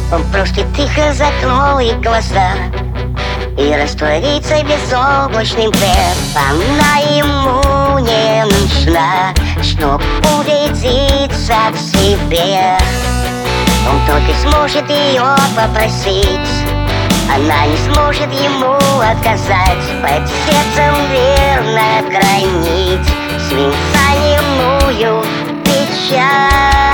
Он просто тихо закрой глаза и растворится безоблачным днем. Она ему не нужна, чтоб убедиться в себе. Он только сможет ее попросить, она не сможет ему отказать. Под сердцем верно хранить свинца немую печаль.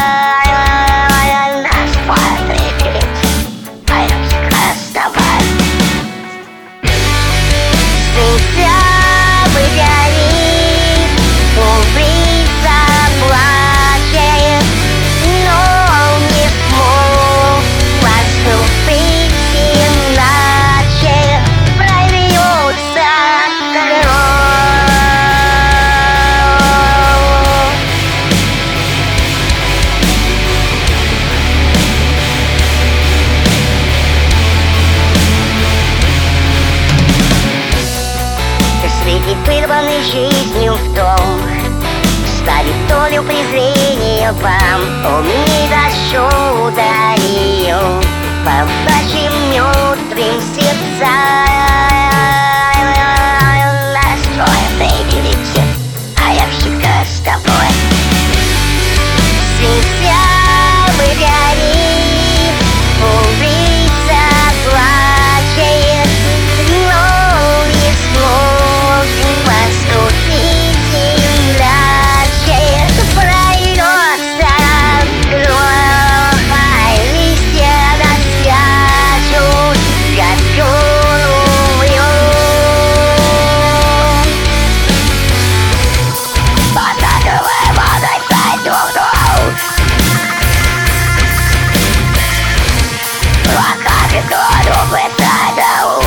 И прерванный жизнью вдох ставит долю презрения вам. Он не дошел до нее по вашим мертвым сердцам. Настроен выделиться, а я всегда с тобой. Сентябрь горит, улица плачет, но не сможет поступить иначе. Пройдется гроха, листья раскачут, как он умрет. Потаковая водой продуктов, плакаты году пытают.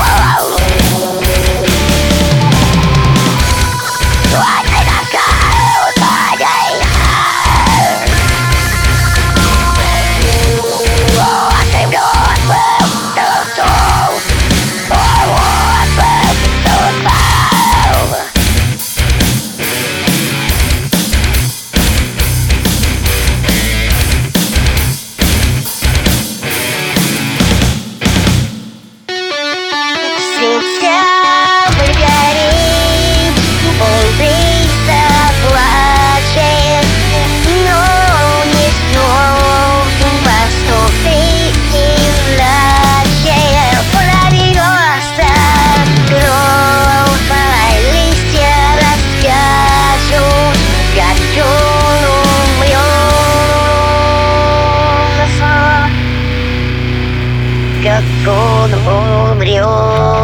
Сентябрь горит, улица плачет, но не сможет поступить иначе. Прольется кровь, листья раскачут, как он умрет. Как он умрет.